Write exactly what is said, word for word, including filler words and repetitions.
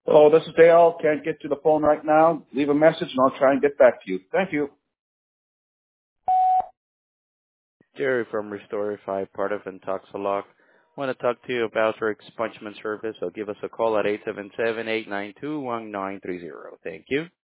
Oh, this is Dale. Can't get to the phone right now. Leave a message and I'll try and get back to you. Thank you. Jerry from Restorify, part of Intoxalock. Want to talk to you about your expungement service, so give us a call at eight seven seven, eight nine two, one nine three zero. Thank you.